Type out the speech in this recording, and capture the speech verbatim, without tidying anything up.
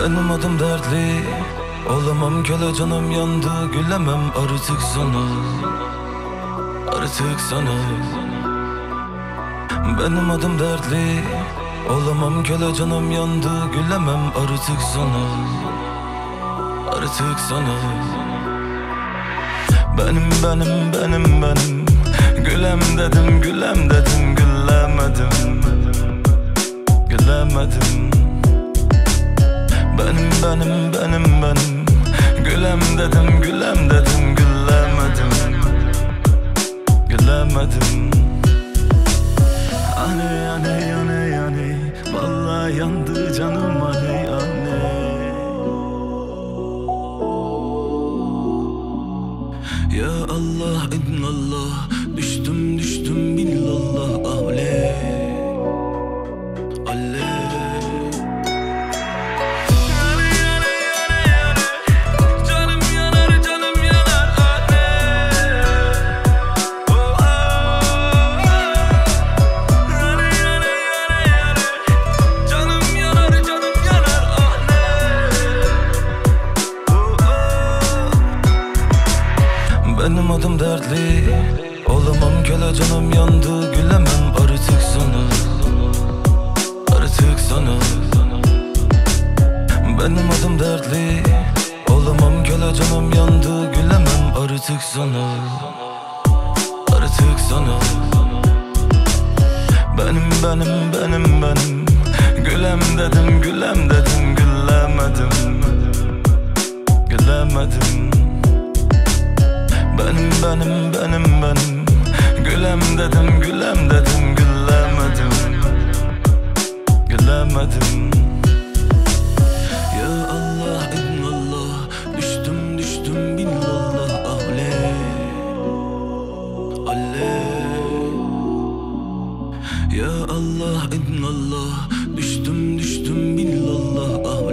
Benim adım dertli, olamam köle, canım yandı, gülemem artık sana, artık sana. Benim adım dertli, olamam köle, canım yandı, gülemem artık sana, artık sana. Benim benim benim benim, gülem dedim gülem dedim, gülemedim, gülemedim. Benim benim benim benim, gülem dedim gülem dedim, gülemedim, gülemedim. Aney aney aney aney, vallahi yandı canım, aney aney. Ya Allah ibnallah, düştüm düştüm billallah, ahle ahle. Benim adım dertli, olamam köle, canım yandı, gülemem artık sana, artık sana. Benim adım dertli, olamam köle, canım yandı, gülemem artık sana, artık sana. Benim benim benim benim, gülem dedim gülem dedim, gülemedim, gülemedim. Benim benim benim benim, gülem dedim gülem dedim, gülemedim, gülemedim. Ya Allah ibnallah, düştüm düştüm billallah, ahle ahle. Ya Allah ibnallah, düştüm düştüm billallah, ahle.